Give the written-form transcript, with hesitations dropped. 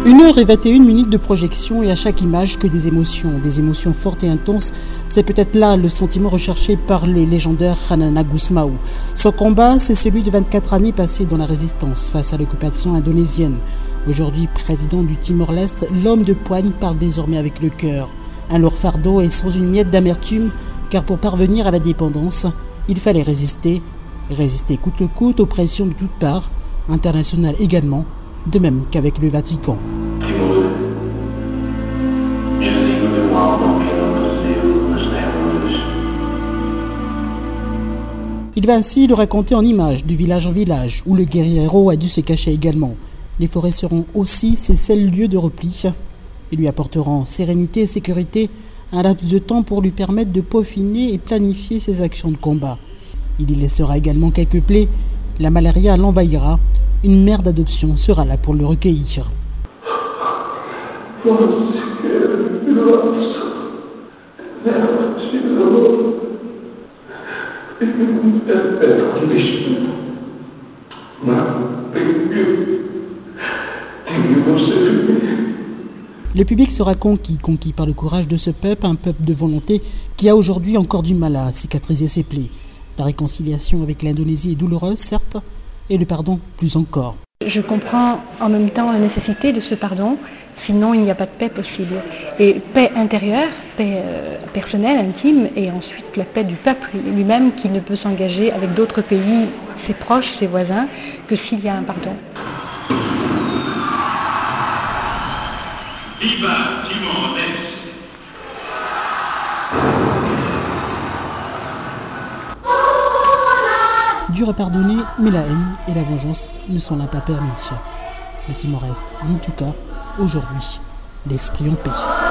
1h21 de projection et à chaque image que des émotions fortes et intenses. C'est peut-être là le sentiment recherché par le légendaire Xanana Gusmão. Son combat, c'est celui de 24 années passées dans la résistance face à l'occupation indonésienne. Aujourd'hui président du Timor-Leste, l'homme de poigne parle désormais avec le cœur. Un lourd fardeau et sans une miette d'amertume, car pour parvenir à la dépendance, il fallait résister coûte que coûte aux pressions de toutes parts, internationales également, de même qu'avec le Vatican. Il va ainsi le raconter en images, de village en village, où le guerriero a dû se cacher également. Les forêts seront aussi ses seuls lieux de repli et lui apporteront sérénité et sécurité, un laps de temps pour lui permettre de peaufiner et planifier ses actions de combat. Il y laissera également quelques plaies, la malaria l'envahira, une mère d'adoption sera là pour le recueillir. Le public sera conquis par le courage de ce peuple, un peuple de volonté qui a aujourd'hui encore du mal à cicatriser ses plaies. La réconciliation avec l'Indonésie est douloureuse, certes, et le pardon plus encore. Je comprends en même temps la nécessité de ce pardon, sinon il n'y a pas de paix possible. Et paix intérieure, paix personnelle, intime, et ensuite la paix du peuple lui-même qui ne peut s'engager avec d'autres pays, ses proches, ses voisins, que s'il y a un pardon. Viva Timor-Leste! Dur à pardonner, mais la haine et la vengeance ne sont là pas permis. Le Timor-Est, en tout cas, aujourd'hui, l'esprit en paix.